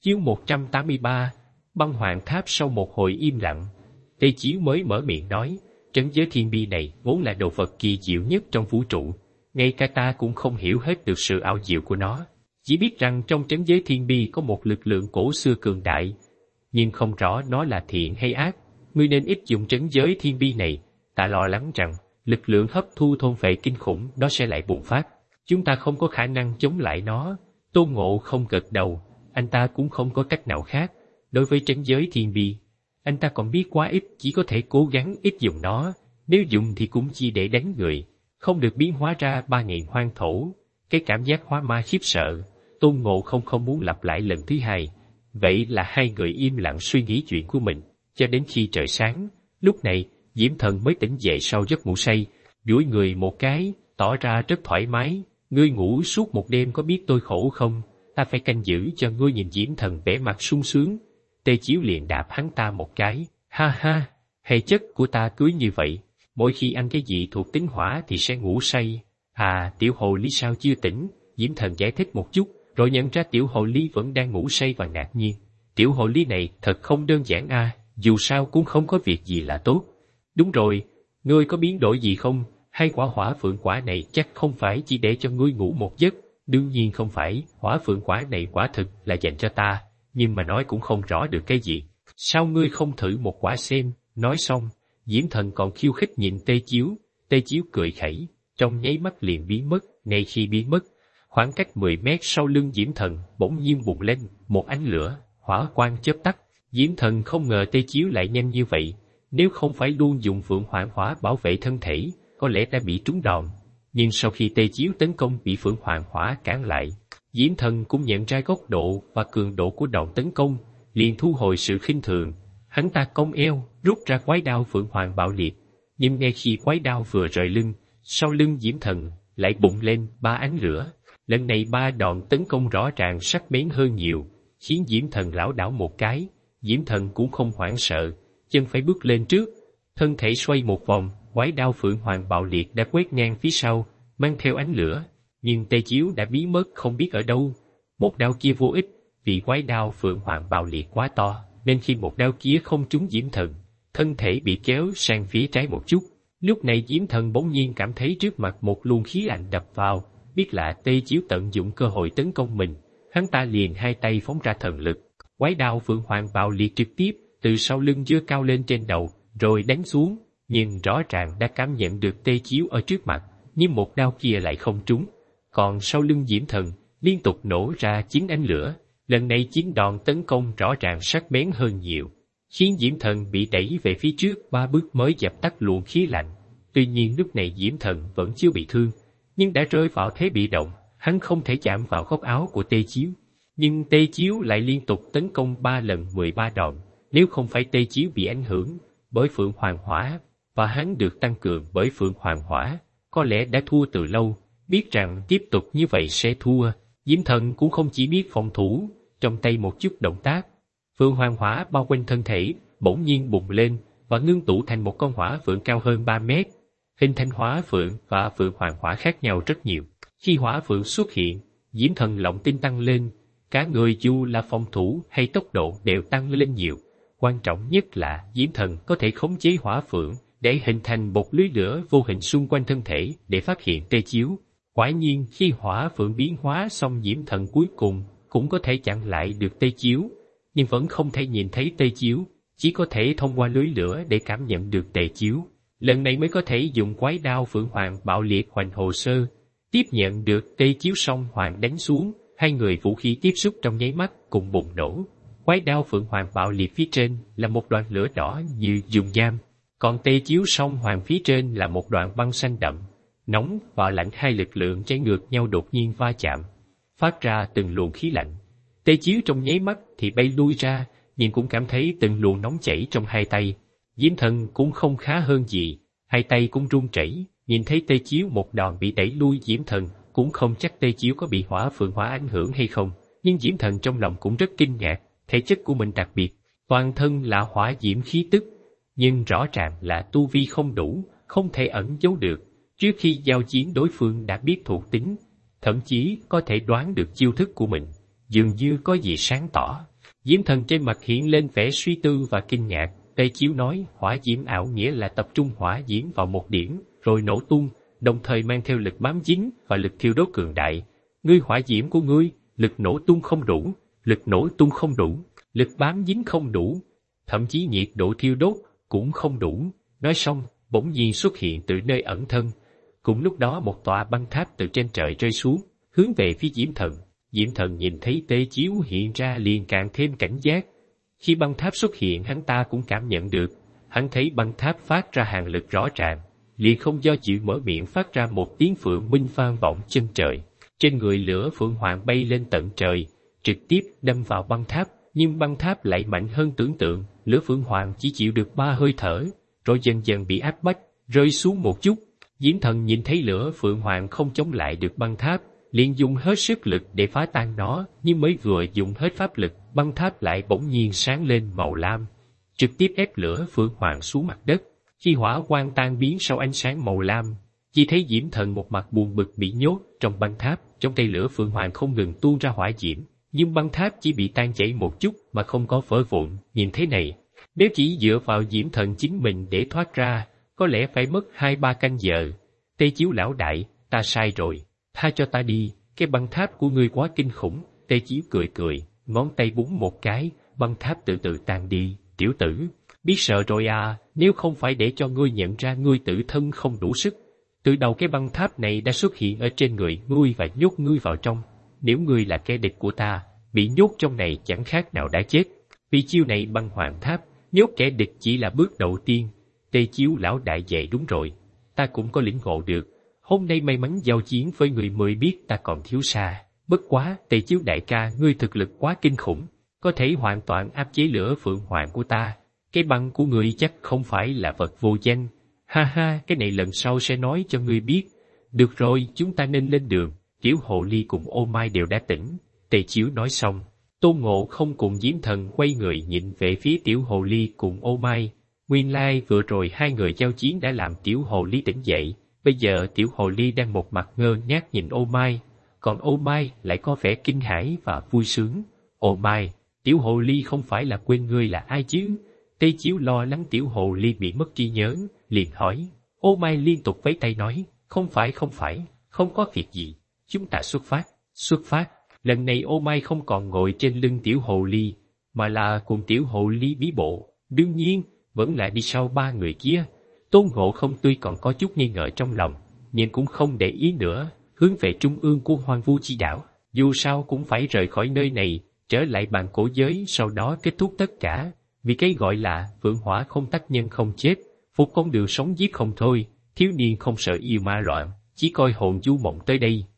Chương 183, băng hoàng tháp. Sau một hồi im lặng, Tê Chiếu mới mở miệng nói, trấn giới thiên bi này vốn là đồ vật kỳ diệu nhất trong vũ trụ, ngay cả ta cũng không hiểu hết được sự ảo diệu của nó, chỉ biết rằng trong trấn giới thiên bi có một lực lượng cổ xưa cường đại, nhưng không rõ nó là thiện hay ác. Ngươi nên ít dùng trấn giới thiên bi này, ta lo lắng rằng lực lượng hấp thu thôn phệ kinh khủng nó sẽ lại bùng phát, chúng ta không có khả năng chống lại nó. Tôn Ngộ không gật đầu, anh ta cũng không có cách nào khác. Đối với trấn giới thiên bi, anh ta còn biết quá ít, chỉ có thể cố gắng ít dùng nó, nếu dùng thì cũng chỉ để đánh người, không được biến hóa ra 3.000 hoang thổ. Cái cảm giác hóa ma khiếp sợ, Tôn Ngộ không muốn lặp lại lần thứ hai. Vậy là hai người im lặng suy nghĩ chuyện của mình, cho đến khi trời sáng. Lúc này, Diễm Thần mới tỉnh dậy sau giấc ngủ say, duỗi người một cái, tỏ ra rất thoải mái. Ngươi ngủ suốt một đêm có biết tôi khổ không? Ta phải canh giữ cho ngươi. Nhìn Diễm Thần vẻ mặt sung sướng, Tê Chiếu liền đạp hắn ta một cái. Ha ha, hệ chất của ta cứ như vậy, mỗi khi ăn cái gì thuộc tính hỏa thì sẽ ngủ say. À, tiểu hồ ly sao chưa tỉnh? Diễm Thần giải thích một chút, rồi nhận ra tiểu hồ ly vẫn đang ngủ say và ngạc nhiên. Tiểu hồ ly này thật không đơn giản a, dù sao cũng không có việc gì là tốt. Đúng rồi, ngươi có biến đổi gì không? Hay quả hỏa phượng quả này chắc không phải chỉ để cho ngươi ngủ một giấc? Đương nhiên không phải, hỏa phượng quả này quả thực là dành cho ta, nhưng mà nói cũng không rõ được cái gì. Sao ngươi không thử một quả xem? Nói xong, Diễm Thần còn khiêu khích nhìn Tê Chiếu. Tê Chiếu cười khẩy, trong nháy mắt liền biến mất. Ngay khi biến mất, khoảng cách 10 mét sau lưng Diễm Thần bỗng nhiên bùng lên một ánh lửa, hỏa quang chớp tắt. Diễm Thần không ngờ Tê Chiếu lại nhanh như vậy, nếu không phải luôn dùng Phượng Hoàng Hỏa bảo vệ thân thể, có lẽ đã bị trúng đòn. Nhưng sau khi Tê Chiếu tấn công bị Phượng Hoàng Hỏa cản lại, Diễm Thần cũng nhận ra góc độ và cường độ của đòn tấn công, liền thu hồi sự khinh thường. Hắn ta cong eo, rút ra quái đao Phượng Hoàng bạo liệt. Nhưng ngay khi quái đao vừa rời lưng, sau lưng Diễm Thần lại bùng lên 3 ánh lửa. Lần này 3 đòn tấn công rõ ràng sắc bén hơn nhiều, khiến Diễm Thần lảo đảo một cái. Diễm Thần cũng không hoảng sợ, chân phải bước lên trước, thân thể xoay một vòng, quái đao Phượng Hoàng bạo liệt đã quét ngang phía sau, mang theo ánh lửa. Nhưng Tê Chiếu đã biến mất không biết ở đâu. Một đao kia vô ích, vì quái đao Phượng Hoàng bạo liệt quá to, nên khi một đao kia không trúng Diễm Thần, thân thể bị kéo sang phía trái một chút. Lúc này Diễm Thần bỗng nhiên cảm thấy trước mặt một luồng khí lạnh đập vào, biết là Tê Chiếu tận dụng cơ hội tấn công mình, hắn ta liền hai tay phóng ra thần lực. Quái đao Phượng Hoàng bạo liệt trực tiếp từ sau lưng giơ cao lên trên đầu, rồi đánh xuống. Nhưng rõ ràng đã cảm nhận được Tê Chiếu ở trước mặt, nhưng một đao kia lại không trúng. Còn sau lưng Diễm Thần liên tục nổ ra 9 ánh lửa. Lần này 9 đòn tấn công rõ ràng sắc bén hơn nhiều, khiến Diễm Thần bị đẩy về phía trước 3 bước mới dập tắt luồng khí lạnh. Tuy nhiên lúc này Diễm Thần vẫn chưa bị thương, nhưng đã rơi vào thế bị động, hắn không thể chạm vào góc áo của Tê Chiếu. Nhưng Tê Chiếu lại liên tục tấn công 3 lần 13 đòn. Nếu không phải Tê Chiếu bị ảnh hưởng bởi Phượng Hoàng Hỏa, và hắn được tăng cường bởi Phượng Hoàng Hỏa, có lẽ đã thua từ lâu. Biết rằng tiếp tục như vậy sẽ thua, Diễm Thần cũng không chỉ biết phòng thủ, trong tay một chút động tác. Phượng Hoàng Hỏa bao quanh thân thể, bỗng nhiên bùng lên, và ngưng tụ thành một con hỏa phượng cao hơn 3 mét. Hình thành hỏa phượng và Phượng Hoàng Hỏa khác nhau rất nhiều. Khi hỏa phượng xuất hiện, Diễm Thần lòng tin tăng lên, cả người dù là phòng thủ hay tốc độ đều tăng lên nhiều. Quan trọng nhất là Diễm Thần có thể khống chế hỏa phượng để hình thành một lưới lửa vô hình xung quanh thân thể để phát hiện Tê Chiếu. Quả nhiên khi hỏa phượng biến hóa xong, Diễm Thần cuối cùng cũng có thể chặn lại được Tê Chiếu, nhưng vẫn không thể nhìn thấy Tê Chiếu, chỉ có thể thông qua lưới lửa để cảm nhận được Tê Chiếu. Lần này mới có thể dùng quái đao Phượng Hoàng bạo liệt hoành hồ sơ, tiếp nhận được Tê Chiếu xong Hoàng đánh xuống, hai người vũ khí tiếp xúc trong nháy mắt cùng bùng nổ. Quái đao Phượng Hoàng bạo liệt phía trên là một đoạn lửa đỏ như dùng giam, còn Tê Chiếu song Hoàng phía trên là một đoạn băng xanh đậm, nóng và lạnh. Hai lực lượng trái ngược nhau đột nhiên va chạm, phát ra từng luồng khí lạnh. Tê Chiếu trong nháy mắt thì bay lui ra, nhưng cũng cảm thấy từng luồng nóng chảy trong hai tay. Diễm Thần cũng không khá hơn gì, hai tay cũng run rẩy. Nhìn thấy Tê Chiếu một đòn bị đẩy lui, Diễm Thần cũng không chắc Tê Chiếu có bị hỏa phượng hỏa ảnh hưởng hay không, nhưng Diễm Thần trong lòng cũng rất kinh ngạc. Thể chất của mình đặc biệt, toàn thân là hỏa diễm khí tức, nhưng rõ ràng là tu vi không đủ, không thể ẩn giấu được. Trước khi giao chiến đối phương đã biết thuộc tính, thậm chí có thể đoán được chiêu thức của mình, dường như có gì sáng tỏ. Diễm Thần trên mặt hiện lên vẻ suy tư và kinh ngạc. Tề Chiếu nói hỏa diễm ảo nghĩa là tập trung hỏa diễm vào một điểm, rồi nổ tung, đồng thời mang theo lực bám dính và lực thiêu đốt cường đại. Ngươi hỏa diễm của ngươi, lực nổ tung không đủ, lực nổ tung không đủ, lực bám dính không đủ, thậm chí nhiệt độ thiêu đốt cũng không đủ. Nói xong, bỗng nhiên xuất hiện từ nơi ẩn thân. Cùng lúc đó một tòa băng tháp từ trên trời rơi xuống, hướng về phía Diễm Thần. Diễm Thần nhìn thấy Tề Chiếu hiện ra liền càng thêm cảnh giác. Khi băng tháp xuất hiện hắn ta cũng cảm nhận được, hắn thấy băng tháp phát ra hàn lực rõ ràng, liền không do chịu mở miệng phát ra một tiếng phượng minh vang vọng chân trời. Trên người lửa phượng hoàng bay lên tận trời, trực tiếp đâm vào băng tháp, nhưng băng tháp lại mạnh hơn tưởng tượng, lửa phượng hoàng chỉ chịu được 3 hơi thở, rồi dần dần bị áp bách, rơi xuống một chút. Diễm Thần nhìn thấy lửa phượng hoàng không chống lại được băng tháp, liền dùng hết sức lực để phá tan nó, nhưng mới vừa dùng hết pháp lực, băng tháp lại bỗng nhiên sáng lên màu lam, trực tiếp ép lửa phượng hoàng xuống mặt đất. Khi hỏa quang tan biến sau ánh sáng màu lam, chỉ thấy Diễm Thần một mặt buồn bực bị nhốt trong băng tháp, trong tay lửa phượng hoàng không ngừng tuôn ra hỏa diễm, nhưng băng tháp chỉ bị tan chảy một chút mà không có vỡ vụn. Nhìn thế này, nếu chỉ dựa vào Diễm Thần chính mình để thoát ra, có lẽ phải mất 2-3 canh giờ. Tề Chiếu lão đại, ta sai rồi, tha cho ta đi, cái băng tháp của ngươi quá kinh khủng. Tề Chiếu cười cười, ngón tay búng một cái, băng tháp từ từ tan đi. Tiểu tử, biết sợ rồi à, nếu không phải để cho ngươi nhận ra ngươi tự thân không đủ sức. Từ đầu cái băng tháp này đã xuất hiện ở trên người ngươi và nhốt ngươi vào trong. Nếu ngươi là kẻ địch của ta, bị nhốt trong này chẳng khác nào đã chết. Vì chiêu này băng hoàng tháp, nhốt kẻ địch chỉ là bước đầu tiên. Tề Chiếu lão đại dạy đúng rồi, ta cũng có lĩnh ngộ được. Hôm nay may mắn giao chiến với người mới biết ta còn thiếu xa. Bất quá, Tề Chiếu đại ca ngươi thực lực quá kinh khủng, có thể hoàn toàn áp chế lửa phượng hoàng của ta. Cái băng của ngươi chắc không phải là vật vô danh. Ha ha, cái này lần sau sẽ nói cho ngươi biết. Được rồi, chúng ta nên lên đường. Tiểu Hồ Ly cùng Ô Mai đều đã tỉnh. Tề Chiếu nói xong, Tôn Ngộ Không cùng Diễm Thần quay người nhìn về phía Tiểu Hồ Ly cùng Ô Mai. Nguyên lai vừa rồi hai người giao chiến đã làm Tiểu Hồ Ly tỉnh dậy. Bây giờ Tiểu Hồ Ly đang một mặt ngơ ngác nhìn Ô Mai, còn Ô Mai lại có vẻ kinh hãi và vui sướng. Ô Mai, Tiểu Hồ Ly không phải là quên ngươi là ai chứ? Tề Chiếu lo lắng Tiểu Hồ Ly bị mất trí nhớ, liền hỏi. Ô Mai liên tục vẫy tay nói, không phải, không có việc gì, chúng ta xuất phát. Lần này Ô Mai không còn ngồi trên lưng Tiểu Hồ Ly, mà là cùng Tiểu Hồ Ly bí bộ, đương nhiên, vẫn là đi sau 3 người kia. Tôn Ngộ Không tuy còn có chút nghi ngờ trong lòng, nhưng cũng không để ý nữa, hướng về trung ương của Hoang Vu Chi Đảo. Dù sao cũng phải rời khỏi nơi này, trở lại bàn cổ giới, sau đó kết thúc tất cả. Vì cái gọi là vượng hỏa không tác nhân không chết, phục con đường sống giết không thôi. Thiếu niên không sợ yêu ma loạn, chỉ coi hồn du mộng tới đây.